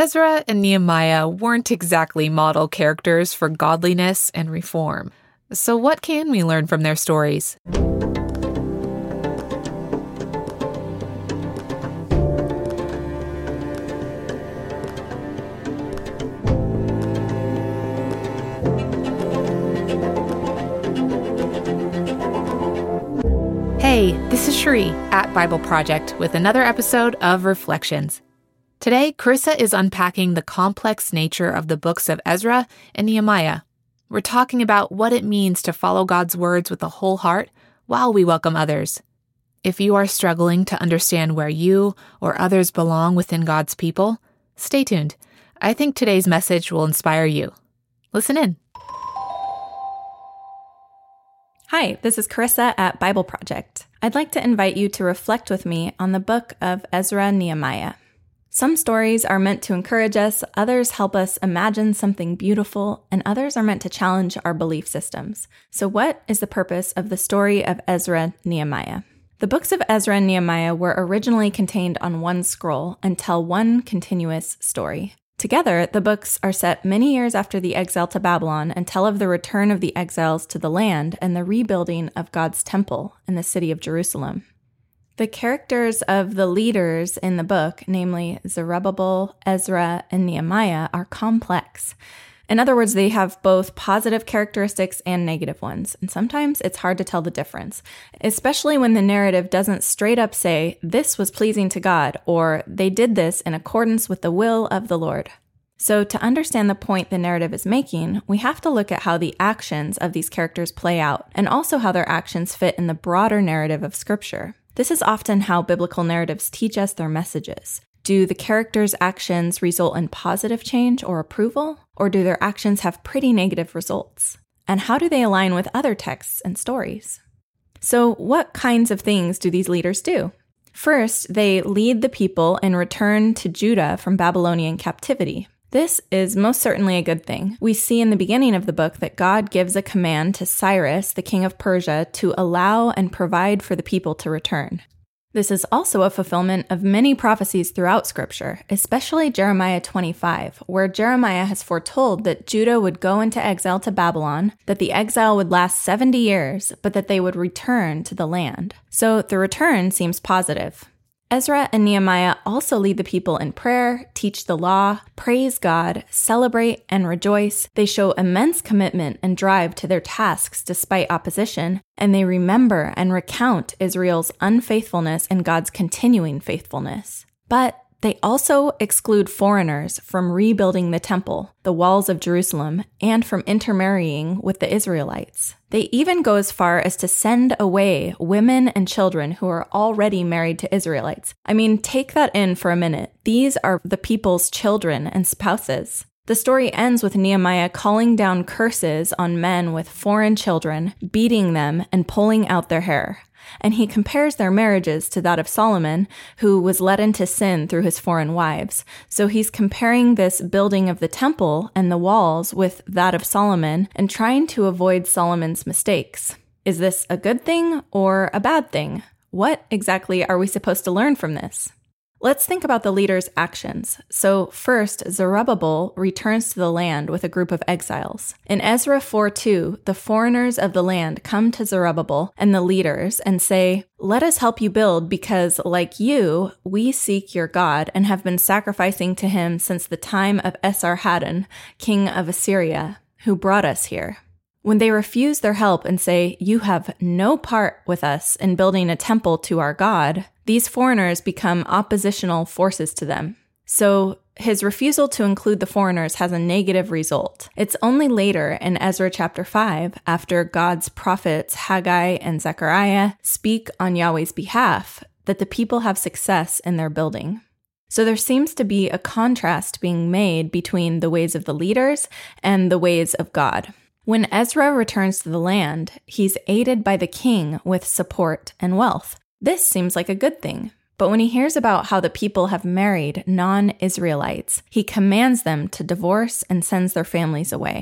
Ezra and Nehemiah weren't exactly model characters for godliness and reform. So what can we learn from their stories? Hey, this is Cherie at Bible Project with another episode of Reflections. Today, Carissa is unpacking the complex nature of the books of Ezra and Nehemiah. We're talking about what it means to follow God's words with a whole heart while we welcome others. If you are struggling to understand where you or others belong within God's people, stay tuned. I think today's message will inspire you. Listen in. Hi, this is Carissa at Bible Project. I'd like to invite you to reflect with me on the book of Ezra and Nehemiah. Some stories are meant to encourage us, others help us imagine something beautiful, and others are meant to challenge our belief systems. So what is the purpose of the story of Ezra and Nehemiah? The books of Ezra and Nehemiah were originally contained on one scroll and tell one continuous story. Together, the books are set many years after the exile to Babylon and tell of the return of the exiles to the land and the rebuilding of God's temple in the city of Jerusalem. The characters of the leaders in the book, namely Zerubbabel, Ezra, and Nehemiah, are complex. In other words, they have both positive characteristics and negative ones, and sometimes it's hard to tell the difference, especially when the narrative doesn't straight up say, this was pleasing to God, or they did this in accordance with the will of the Lord. So to understand the point the narrative is making, we have to look at how the actions of these characters play out, and also how their actions fit in the broader narrative of Scripture. This is often how biblical narratives teach us their messages. Do the characters' actions result in positive change or approval, or do their actions have pretty negative results? And how do they align with other texts and stories? So what kinds of things do these leaders do? First, they lead the people in return to Judah from Babylonian captivity. This is most certainly a good thing. We see in the beginning of the book that God gives a command to Cyrus, the king of Persia, to allow and provide for the people to return. This is also a fulfillment of many prophecies throughout Scripture, especially Jeremiah 25, where Jeremiah has foretold that Judah would go into exile to Babylon, that the exile would last 70 years, but that they would return to the land. So the return seems positive. Ezra and Nehemiah also lead the people in prayer, teach the law, praise God, celebrate, and rejoice. They show immense commitment and drive to their tasks despite opposition, and they remember and recount Israel's unfaithfulness and God's continuing faithfulness. But they also exclude foreigners from rebuilding the temple, the walls of Jerusalem, and from intermarrying with the Israelites. They even go as far as to send away women and children who are already married to Israelites. I mean, take that in for a minute. These are the people's children and spouses. The story ends with Nehemiah calling down curses on men with foreign children, beating them, and pulling out their hair. And he compares their marriages to that of Solomon, who was led into sin through his foreign wives. So he's comparing this building of the temple and the walls with that of Solomon and trying to avoid Solomon's mistakes. Is this a good thing or a bad thing? What exactly are we supposed to learn from this? Let's think about the leaders' actions. So first, Zerubbabel returns to the land with a group of exiles. In Ezra 4:2, the foreigners of the land come to Zerubbabel and the leaders and say, "Let us help you build because, like you, we seek your God and have been sacrificing to him since the time of Esarhaddon, king of Assyria, who brought us here." When they refuse their help and say, "You have no part with us in building a temple to our God," these foreigners become oppositional forces to them. So his refusal to include the foreigners has a negative result. It's only later in Ezra chapter 5, after God's prophets Haggai and Zechariah speak on Yahweh's behalf, that the people have success in their building. So there seems to be a contrast being made between the ways of the leaders and the ways of God. When Ezra returns to the land, he's aided by the king with support and wealth. This seems like a good thing. But when he hears about how the people have married non-Israelites, he commands them to divorce and sends their families away.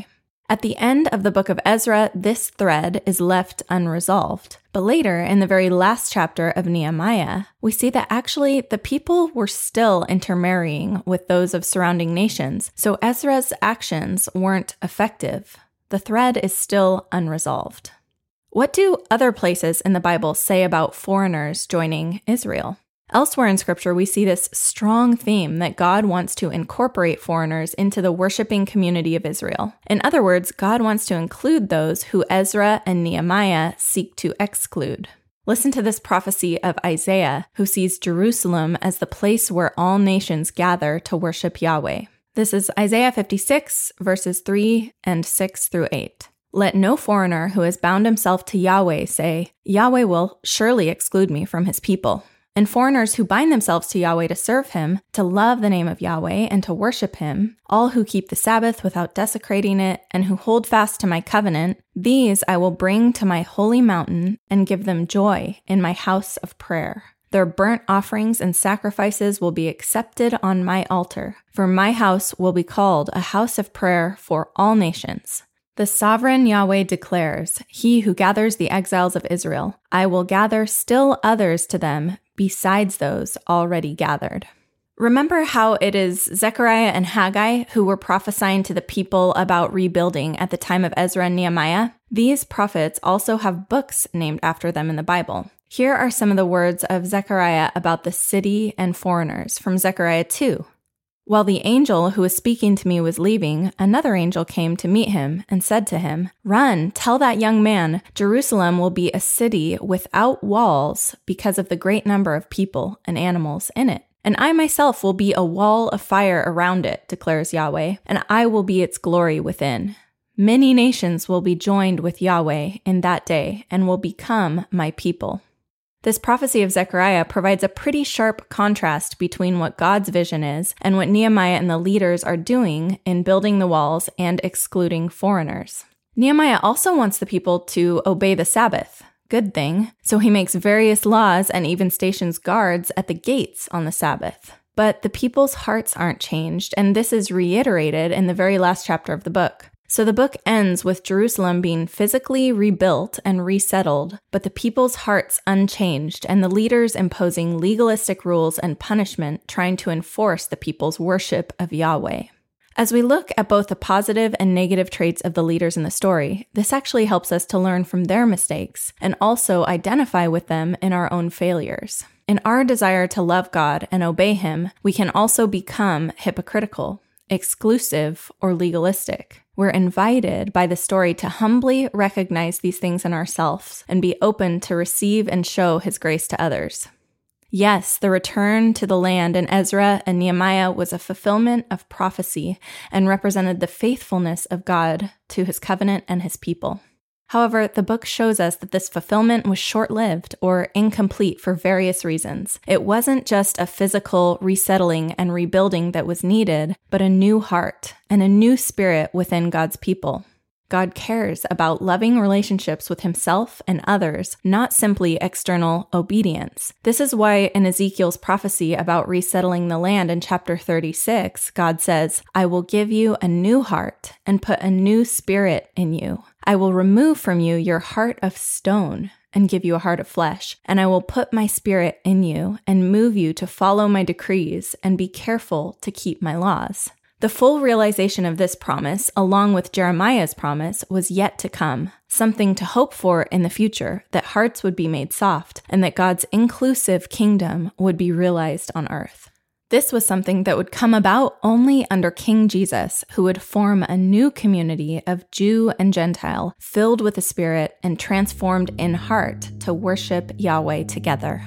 At the end of the book of Ezra, this thread is left unresolved. But later, in the very last chapter of Nehemiah, we see that actually the people were still intermarrying with those of surrounding nations, so Ezra's actions weren't effective. The thread is still unresolved. What do other places in the Bible say about foreigners joining Israel? Elsewhere in Scripture, we see this strong theme that God wants to incorporate foreigners into the worshiping community of Israel. In other words, God wants to include those who Ezra and Nehemiah seek to exclude. Listen to this prophecy of Isaiah, who sees Jerusalem as the place where all nations gather to worship Yahweh. This is Isaiah 56, verses 3 and 6 through 8. Let no foreigner who has bound himself to Yahweh say, Yahweh will surely exclude me from his people. And foreigners who bind themselves to Yahweh to serve him, to love the name of Yahweh, and to worship him, all who keep the Sabbath without desecrating it, and who hold fast to my covenant, these I will bring to my holy mountain and give them joy in my house of prayer. Their burnt offerings and sacrifices will be accepted on my altar, for my house will be called a house of prayer for all nations. The sovereign Yahweh declares, He who gathers the exiles of Israel, I will gather still others to them besides those already gathered. Remember how it is Zechariah and Haggai who were prophesying to the people about rebuilding at the time of Ezra and Nehemiah? These prophets also have books named after them in the Bible. Here are some of the words of Zechariah about the city and foreigners from Zechariah 2. While the angel who was speaking to me was leaving, another angel came to meet him and said to him, Run, tell that young man, Jerusalem will be a city without walls because of the great number of people and animals in it. And I myself will be a wall of fire around it, declares Yahweh, and I will be its glory within. Many nations will be joined with Yahweh in that day and will become my people. This prophecy of Zechariah provides a pretty sharp contrast between what God's vision is and what Nehemiah and the leaders are doing in building the walls and excluding foreigners. Nehemiah also wants the people to obey the Sabbath. Good thing. So he makes various laws and even stations guards at the gates on the Sabbath. But the people's hearts aren't changed, and this is reiterated in the very last chapter of the book. So the book ends with Jerusalem being physically rebuilt and resettled, but the people's hearts unchanged, and the leaders imposing legalistic rules and punishment trying to enforce the people's worship of Yahweh. As we look at both the positive and negative traits of the leaders in the story, this actually helps us to learn from their mistakes and also identify with them in our own failures. In our desire to love God and obey Him, we can also become hypocritical, exclusive, or legalistic. We're invited by the story to humbly recognize these things in ourselves and be open to receive and show His grace to others. Yes, the return to the land in Ezra and Nehemiah was a fulfillment of prophecy and represented the faithfulness of God to His covenant and His people. However, the book shows us that this fulfillment was short-lived or incomplete for various reasons. It wasn't just a physical resettling and rebuilding that was needed, but a new heart and a new spirit within God's people. God cares about loving relationships with Himself and others, not simply external obedience. This is why in Ezekiel's prophecy about resettling the land in chapter 36, God says, I will give you a new heart and put a new spirit in you. I will remove from you your heart of stone and give you a heart of flesh, and I will put my spirit in you and move you to follow my decrees and be careful to keep my laws. The full realization of this promise, along with Jeremiah's promise, was yet to come, something to hope for in the future, that hearts would be made soft, and that God's inclusive kingdom would be realized on earth. This was something that would come about only under King Jesus, who would form a new community of Jew and Gentile, filled with the Spirit and transformed in heart to worship Yahweh together.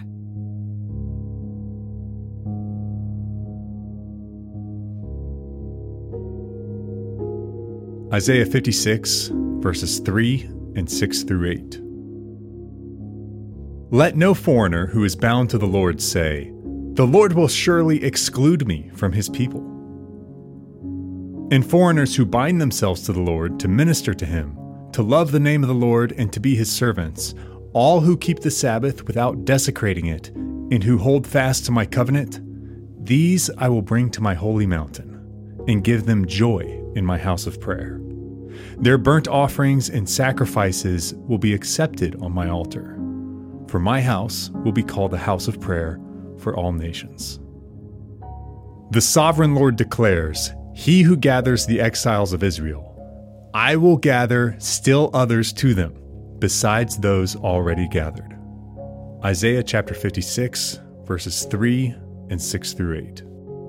Isaiah 56, verses 3 and 6 through 8. Let no foreigner who is bound to the Lord say, the Lord will surely exclude me from His people. And foreigners who bind themselves to the Lord to minister to Him, to love the name of the Lord and to be His servants, all who keep the Sabbath without desecrating it, and who hold fast to my covenant, these I will bring to my holy mountain, and give them joy in my house of prayer. Their burnt offerings and sacrifices will be accepted on my altar. For my house will be called a house of prayer for all nations. The sovereign Lord declares, He who gathers the exiles of Israel, I will gather still others to them, besides those already gathered. Isaiah chapter 56, verses 3 and 6 through 8.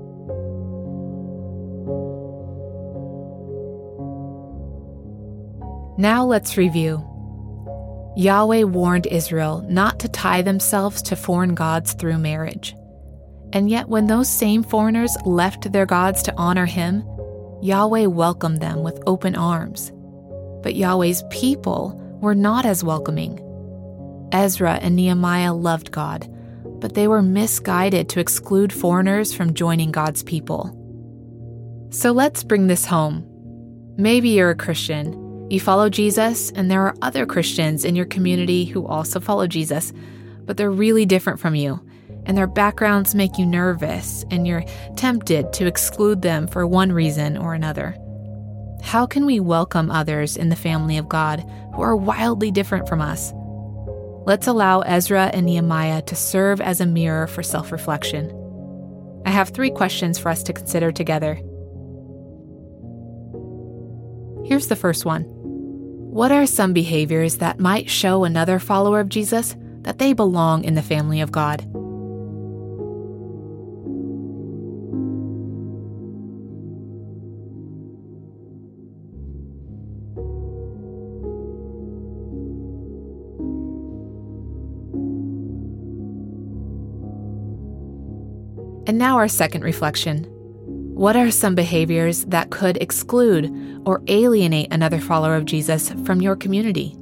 Now let's review. Yahweh warned Israel not to tie themselves to foreign gods through marriage. And yet when those same foreigners left their gods to honor Him, Yahweh welcomed them with open arms. But Yahweh's people were not as welcoming. Ezra and Nehemiah loved God, but they were misguided to exclude foreigners from joining God's people. So let's bring this home. Maybe you're a Christian. You follow Jesus, and there are other Christians in your community who also follow Jesus, but they're really different from you, and their backgrounds make you nervous, and you're tempted to exclude them for one reason or another. How can we welcome others in the family of God who are wildly different from us? Let's allow Ezra and Nehemiah to serve as a mirror for self-reflection. I have 3 questions for us to consider together. Here's the first one. What are some behaviors that might show another follower of Jesus that they belong in the family of God? And now our second reflection. What are some behaviors that could exclude or alienate another follower of Jesus from your community?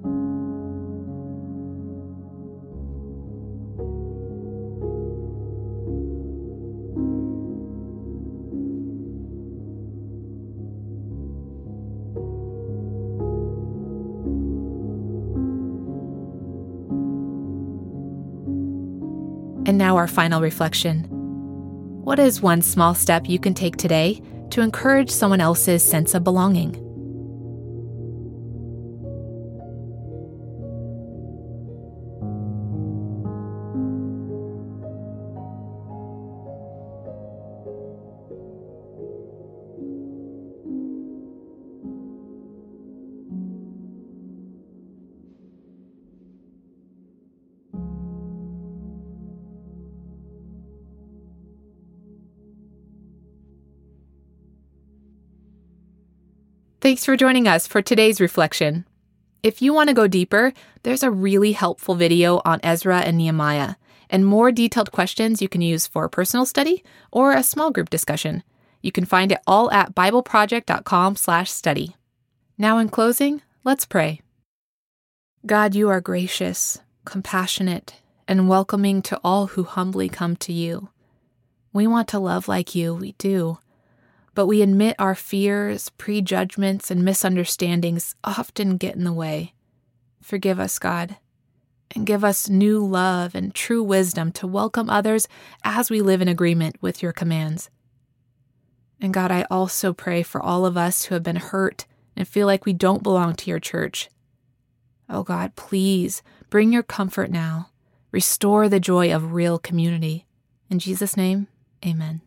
And now our final reflection. What is one small step you can take today to encourage someone else's sense of belonging? Thanks for joining us for today's reflection. If you want to go deeper, there's a really helpful video on Ezra and Nehemiah, and more detailed questions you can use for personal study or a small group discussion. You can find it all at bibleproject.com/study. Now in closing, let's pray. God, you are gracious, compassionate, and welcoming to all who humbly come to you. We want to love like you, we do. But we admit our fears, prejudgments, and misunderstandings often get in the way. Forgive us, God, and give us new love and true wisdom to welcome others as we live in agreement with your commands. And God, I also pray for all of us who have been hurt and feel like we don't belong to your church. Oh God, please bring your comfort now. Restore the joy of real community. In Jesus' name, amen.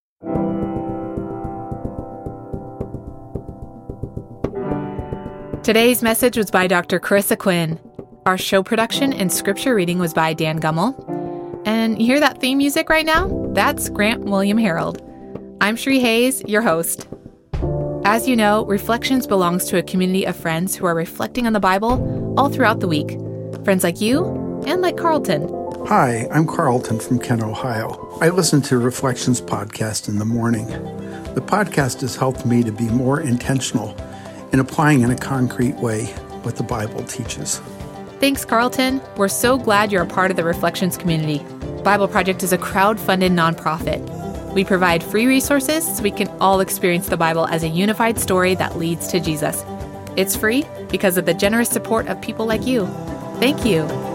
Today's message was by Dr. Carissa Quinn. Our show production and scripture reading was by Dan Gummel. And you hear that theme music right now? That's Grant William Harold. I'm Sheree Hayes, your host. As you know, Reflections belongs to a community of friends who are reflecting on the Bible all throughout the week. Friends like you and like Carlton. Hi, I'm Carlton from Kent, Ohio. I listen to Reflections podcast in the morning. The podcast has helped me to be more intentional in applying in a concrete way what the Bible teaches. Thanks, Carlton. We're so glad you're a part of the Reflections community. Bible Project is a crowd-funded nonprofit. We provide free resources so we can all experience the Bible as a unified story that leads to Jesus. It's free because of the generous support of people like you. Thank you.